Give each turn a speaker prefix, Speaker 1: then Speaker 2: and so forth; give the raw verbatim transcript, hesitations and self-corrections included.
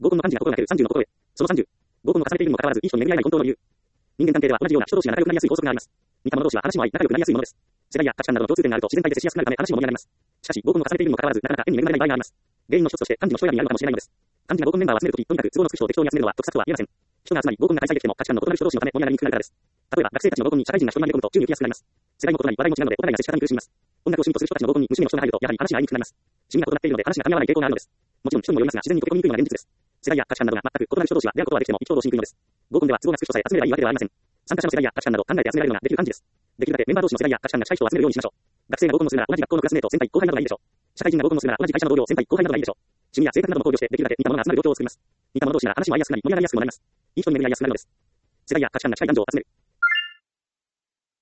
Speaker 1: 合コンの幹事が心がけるさんじゅうの心得。そのさんじゅう。合コンを重ねているにもかかわらず、いい人に巡り合えない本当の理由。人間関係では同じような人同士が仲良くなりやすい法則があります。似た者同士は話も合い、仲良くなりやすいものです。世代や価値観などの共通点があると自然体で接しやすくなるため話も盛り上がります。しかし、合コンを重ねているにもかかわらず、なかなか縁に恵まれない場合があります。原因の一つとして幹事の人選びにあるのかもしれないのです。幹事が合コンメンバーを集めるとき、とにかく都合のつく人を適当に集めるのは得策とは言えません。人が集まり、合コンが開催できても価値観の異なる人同士のため盛り上がりにくくなるからです。例えば、学生たちの合コンに社会人が一人紛れ込むと宙に浮きやすくなります。世代も異なり、話題も違うので、お互いが接し方に苦しみます。音楽を趣味とする人たちの合コンに無趣味の人が入ると、やはり話が合いにくくなります。趣味が異なっているので話が噛み合わない傾向があるのです。もちろん人にもよりますが、自然に溶け込みにくいのが現実です。世代や価値観などが全く異なる人同士は出会うことはできても意気投合しにくいのです。合コンでは都合がつく人さえ集めればいいわけではありません。参加者の世代や価値観など考えて集められるのができる感じです。できるだけメンバー同士の世代や価値観が近い人を集めるようにしましょう。学生が合コンをするなら同じ学校のクラスメート、先輩後輩などがいいでしょう。社会人が合コンをするなら同じ会社の同僚、先輩後輩などがいいでしょう。趣味や性格なども考慮してできるだけ似たものが集まる状況を作ります。似た者同士なら話も合いやすくなり盛り上がりやすくもなります。いい人に巡り合いやすくなるのです。世代や価値観が近い男女を集める。